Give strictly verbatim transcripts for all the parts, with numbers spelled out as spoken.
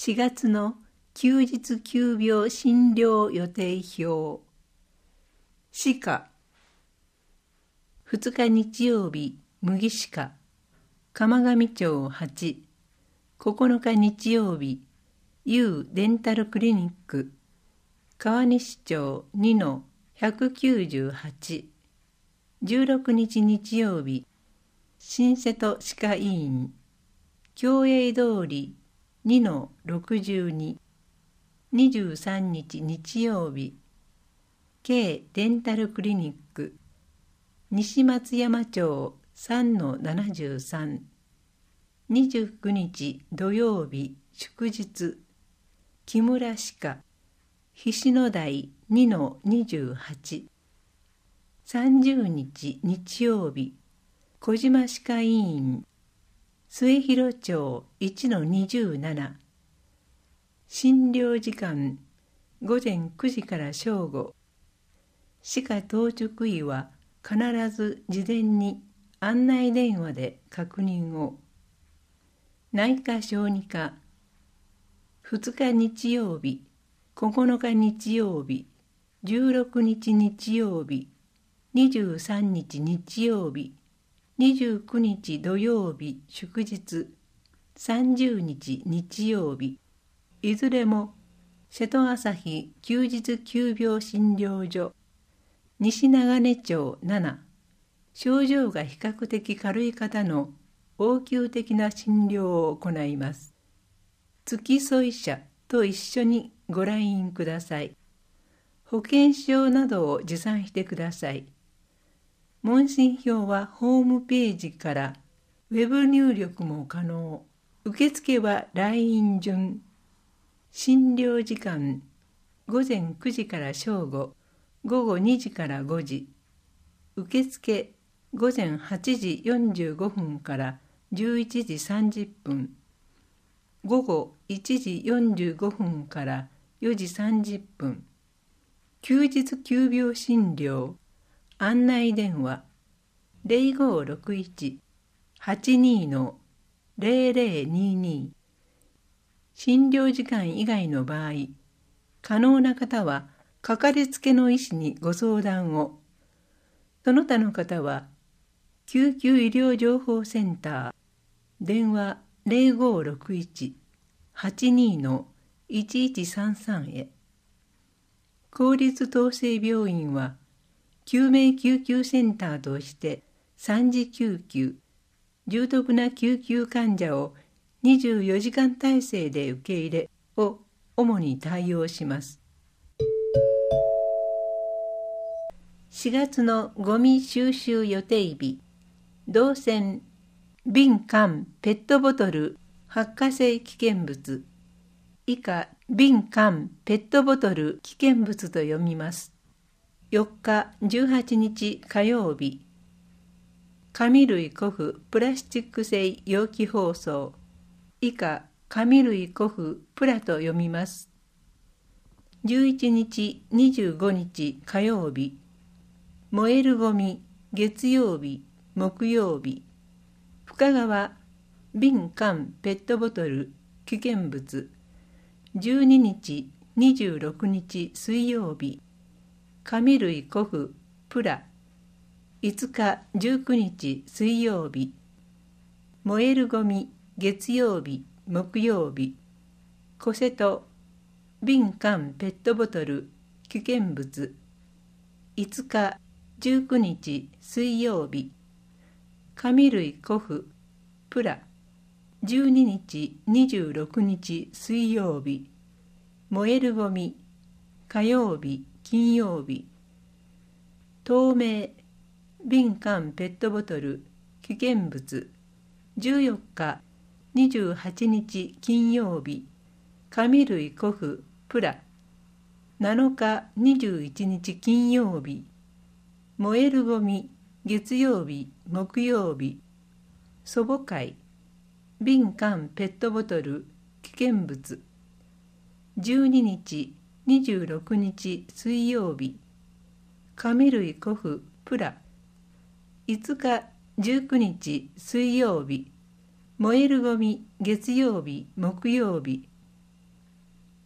しがつの休日急病診療予定表。歯科。ふつか日曜日、麦歯科。鎌上町はち。ここのか日曜日、Uデンタルクリニック。川西町にのひゃくきゅうじゅうはち。じゅうろくにち日曜日、新瀬戸歯科医院。共栄通りにのろくじゅうに。にじゅうさんにち日曜日、K デンタルクリニック。西松山町さんのななじゅうさん。にじゅうくにち土曜日祝日、木村歯科。菱野台にのにじゅうはち。さんじゅうにち日曜日、小島歯科医院。末広町いちのにじゅうなな。診療時間ごぜんくじから正午。歯科当直医は必ず事前に案内電話で確認を。内科小児科。ふつか日曜日、ここのか日曜日、じゅうろくにち日曜日、にじゅうさんにち日曜日、にじゅうくにち土曜日祝日、さんじゅうにち日曜日、いずれも瀬戸朝日休日急病診療所、西長根町なな。症状が比較的軽い方の応急的な診療を行います。付き添い者と一緒にご来院ください。保険証などを持参してください。問診票はホームページからウェブ入力も可能。受付は来院順。診療時間ごぜんくじから正午、ごごにじからごじ。受付ごぜんはちじよんじゅうごふんからじゅういちじさんじゅっぷん。ごごいちじよんじゅうごふんからよじさんじゅっぷん。休日急病診療。案内電話ゼロごろくいち はちにのゼロゼロにに。診療時間以外の場合、可能な方はかかりつけの医師にご相談を。その他の方は救急医療情報センター電話ゼロごろくいち はちにのいちいちさんさんへ。公立統制病院は救命救急センターとして三次救急、重篤な救急患者をにじゅうよじかん体制で受け入れを主に対応します。しがつのゴミ収集予定日、動線、瓶缶ペットボトル発火性危険物。以下、瓶缶ペットボトル危険物と読みます。よっかじゅうはちにち火曜日、紙類古布プラスチック製容器包装。以下、紙類古布プラと読みます。じゅういちにちにじゅうごにち火曜日、燃えるゴミ月曜日木曜日。深川瓶缶ペットボトル危険物。じゅうににちにじゅうろくにち水曜日、紙類古布プラ。いつかじゅうくにち水曜日、燃えるゴミ月曜日木曜日。小瀬戸瓶缶ペットボトル危険物。いつかじゅうくにち水曜日、紙類古布プラ。じゅうににちにじゅうろくにち水曜日、燃えるゴミ火曜日金曜日。透明瓶缶ペットボトル危険物。じゅうよっかにじゅうはちにち金曜日、紙類古布プラ。なのかにじゅういちにち金曜日、燃えるゴミ月曜日木曜日。祖母会瓶缶ペットボトル危険物。じゅうににちにじゅうろくにち水曜日、紙類古布プラ。いつかじゅうくにち水曜日、燃えるゴミ月曜日木曜日。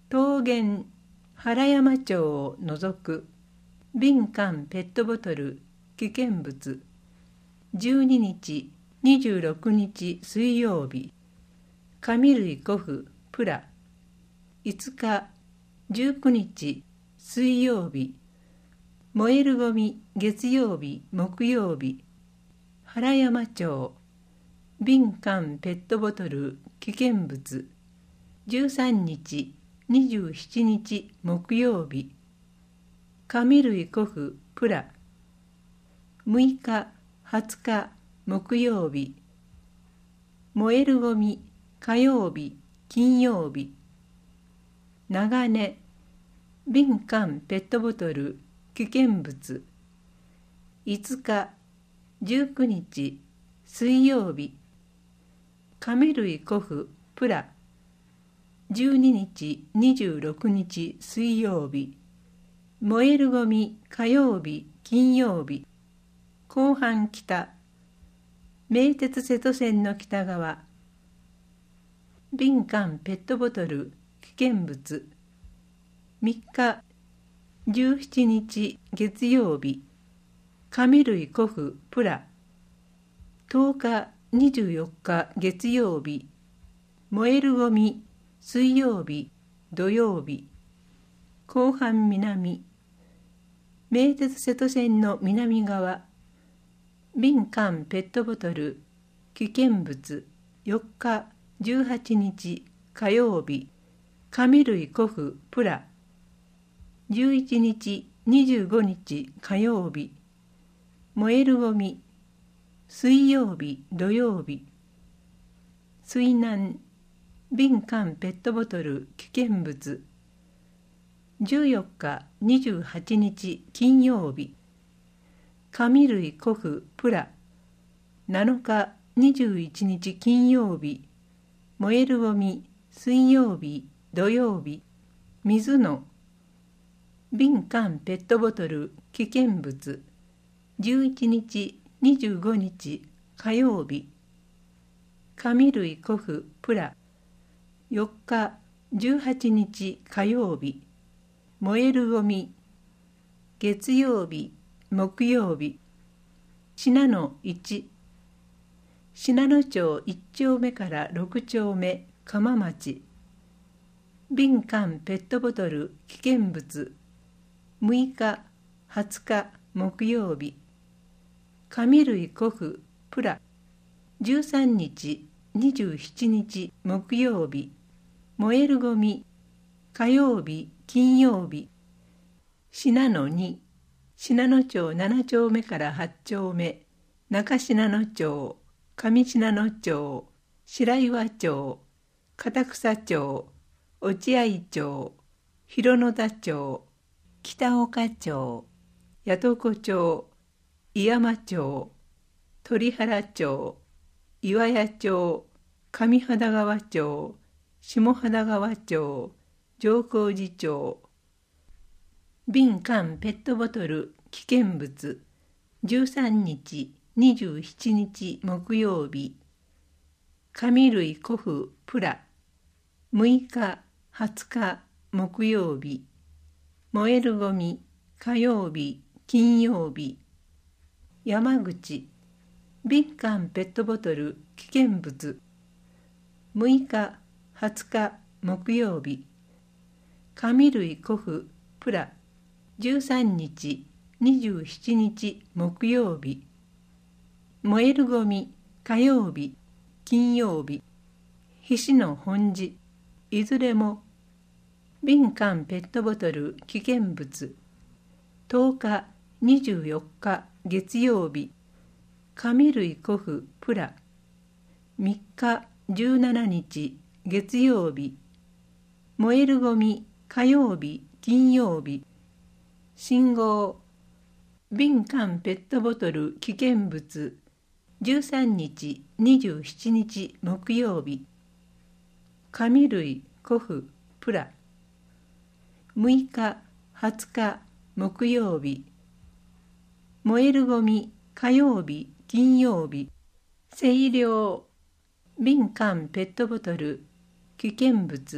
桃源原山町を除く瓶缶ペットボトル危険物じゅうににちにじゅうろくにち水曜日紙類古布プラいつかじゅうくにち水曜日燃えるゴミ月曜日木曜日原山町瓶缶ペットボトル危険物じゅうさんにちにじゅうしちにち木曜日紙類古布プラむいかはつか木曜日燃えるゴミ火曜日金曜日長根瓶缶ペットボトル危険物いつかじゅうくにち水曜日紙類古布プラじゅうににちにじゅうろくにち水曜日燃えるゴミ火曜日金曜日後半北名鉄瀬戸線の北側瓶缶ペットボトル危険物みっかじゅうしちにち月曜日紙類古布プラとおかにじゅうよっか月曜日燃えるゴミ水曜日土曜日後半南名鉄瀬戸線の南側瓶缶ペットボトル危険物よっかじゅうはちにち火曜日紙類古布プラじゅういちにちにじゅうごにち火曜日燃えるゴミ水曜日土曜日水難瓶缶ペットボトル危険物じゅうよっかにじゅうはちにち金曜日紙類古布プラなのかにじゅういちにち金曜日燃えるゴミ水曜日土曜日水野瓶缶ペットボトル危険物じゅういちにちにじゅうごにち火曜日紙類古布プラよっかじゅうはちにち火曜日燃えるゴミ月曜日木曜日信濃いち信濃町いち丁目からろく丁目鎌町瓶缶ペットボトル危険物むいかはつか木曜日紙類古布プラじゅうさんにちにじゅうしちにち木曜日燃えるゴミ火曜日金曜日信濃に信濃町なな丁目からはち丁目中信濃町上信濃町白岩町片草町落合町広野田町北岡町八床町井山町鳥原町岩屋町上秦川町下秦川町上高寺町瓶缶ペットボトル危険物じゅうさんにちにじゅうしちにち木曜日紙類古布プラむいかはつか木曜日燃えるゴミ火曜日金曜日山口瓶缶ペットボトル危険物むいかはつか木曜日紙類古布プラじゅうさんにちにじゅうしちにち木曜日燃えるゴミ火曜日金曜日菱の本寺いずれも瓶缶ペットボトル危険物とおかにじゅうよっか月曜日紙類古布プラみっかじゅうしちにち月曜日燃えるゴミ火曜日金曜日信号瓶缶ペットボトル危険物じゅうさんにちにじゅうしちにち木曜日紙類古布プラむいかはつか木曜日燃えるゴミ火曜日金曜日清涼瓶缶ペットボトル危険物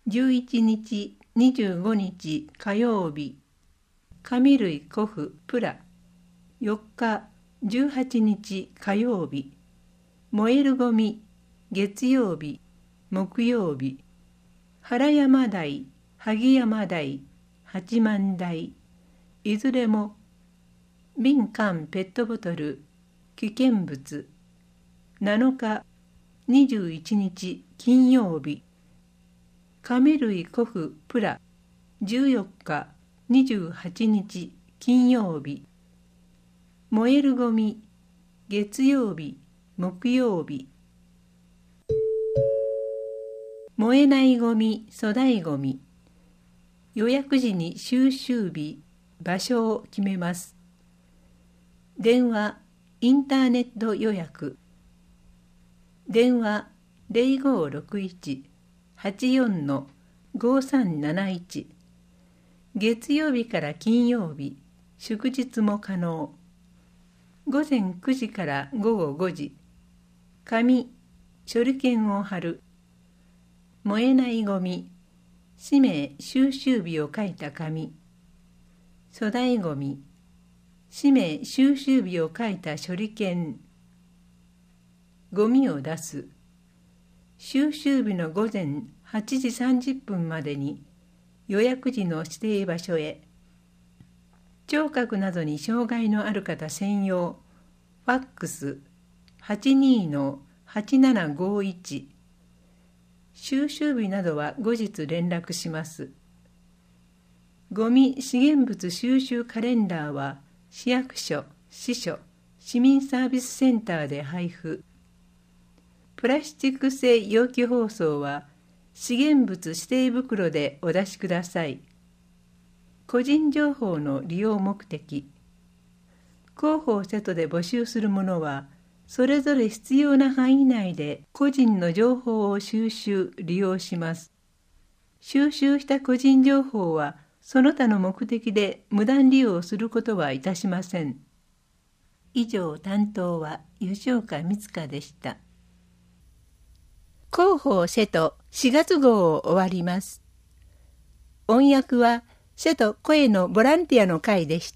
じゅういちにち、にじゅうごにち火曜日、紙類古布プラ。よっか、じゅうはちにち火曜日、燃えるゴミ月曜日、木曜日、原山台、萩山台、八幡台、いずれも瓶缶ペットボトル危険物。なのか、にじゅういちにち金曜日、紙類古布プラ。じゅうよっか、にじゅうはちにち金曜日、燃えるゴミ月曜日、木曜日。燃えないゴミ、粗大ゴミ。予約時に収集日、場所を決めます。電話、インターネット予約。電話 ゼロごろくいち はちよん ごさんなないち。月曜日から金曜日、祝日も可能。午前くじからごごごじ。紙、処理券を貼る。燃えないゴミ、氏名収集日を書いた紙。粗大ゴミ、氏名収集日を書いた処理券。ゴミを出す。収集日の午前はちじさんじゅっぷんまでに予約時の指定場所へ。聴覚などに障害のある方専用ファックス はちにーのはちななごいち。収集日などは後日連絡します。ゴミ資源物収集カレンダーは市役所、支所、市民サービスセンターで配布。プラスチック製容器包装は資源物指定袋でお出しください。個人情報の利用目的。広報セットで募集するものは、それぞれ必要な範囲内で個人の情報を収集・利用します。収集した個人情報は、その他の目的で無断利用することはいたしません。以上、担当は吉岡光香でした。広報瀬戸しがつ号を終わります。音訳は瀬戸声のボランティアの会でした。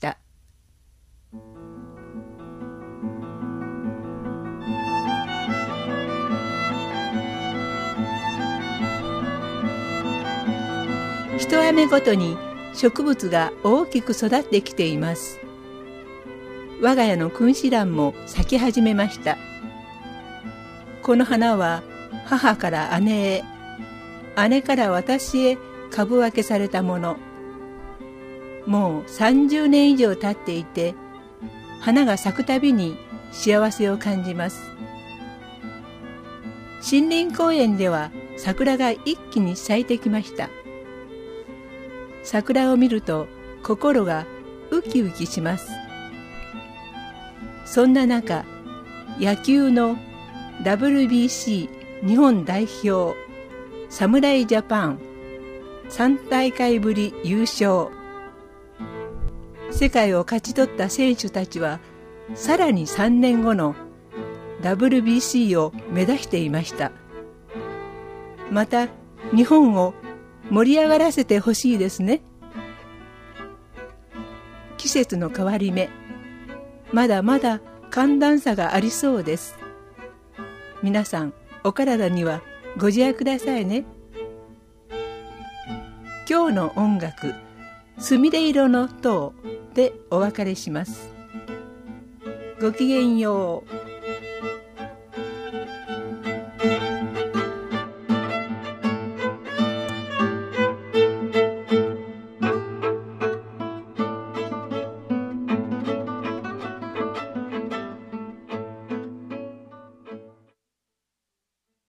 一雨ごとに植物が大きく育ってきています。我が家の君子蘭も咲き始めました。この花は母から姉へ、姉から私へ株分けされたもの。もうさんじゅうねん以上経っていて、花が咲くたびに幸せを感じます。森林公園では桜が一気に咲いてきました。桜を見ると心がウキウキします。そんな中、野球の ダブリュービーシー 日本代表侍ジャパンさんだいかいぶり優勝。世界を勝ち取った選手たちはさらにさんねんごの ダブリュービーシー を目指していました。また日本を盛り上がらせてほしいですね。季節の変わり目、まだまだ寒暖差がありそうです。皆さんお体にはご自愛くださいね。今日の音楽、すみれ色の塔でお別れします。ごきげんよう。